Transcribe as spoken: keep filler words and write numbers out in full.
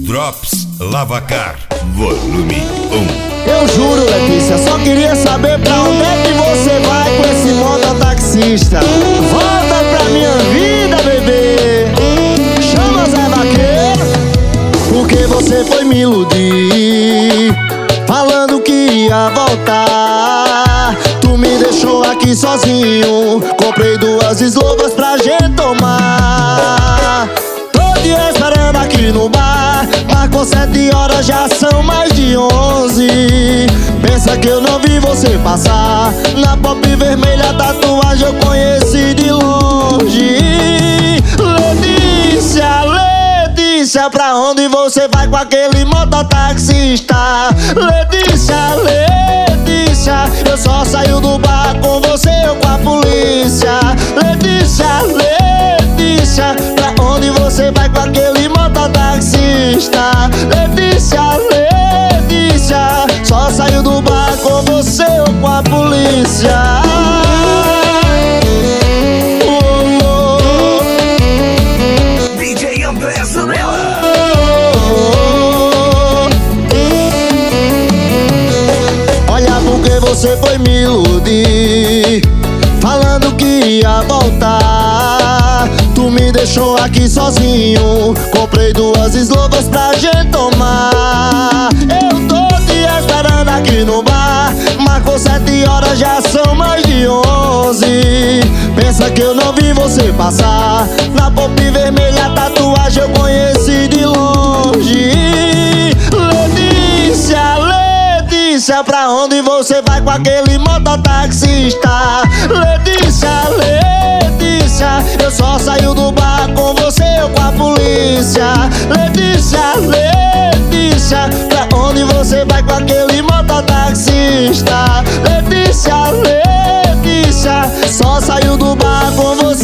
Drops Lavacar, volume um. Eu juro, Letícia, só queria saber pra onde é que você vai com esse mototaxista. Volta pra minha vida, bebê. Chama Zé Vaqueiro, porque você foi me iludir, falando que ia voltar. Tu me deixou aqui sozinho, comprei duas eslovas pra gente tomar. Tô te esperando aqui no bar, marcou sete horas, já são mais de onze. Pensa que eu não vi você passar, na pop vermelha tatuagem eu conheci de longe. Letícia, Letícia, pra onde você vai com aquele mototaxista? Letícia, Letícia, eu só saio do bar com você ou com a polícia. Letícia, Letícia, pra onde você vai com aquele mototaxista? Letícia, Letícia, só saio do bar com você ou com a polícia. D J André Zanella. Olha, porque você foi me iludir, falando que ia voltar. Tu me deixou aqui sozinho, comprei duas eslovas pra gente tomar. Eu tô te esperando aqui no bar, marcou sete horas, já são mais de onze. Pensa que eu não vi você passar, na pop vermelha tatuagem eu conheci de longe. Letícia, Letícia, pra onde você vai com aquele mototaxista? Letícia, Letícia, eu só saio do bar com você ou com a polícia. Letícia, Letícia, pra onde você vai com aquele mototaxista? Letícia, Letícia, só saio do bar com você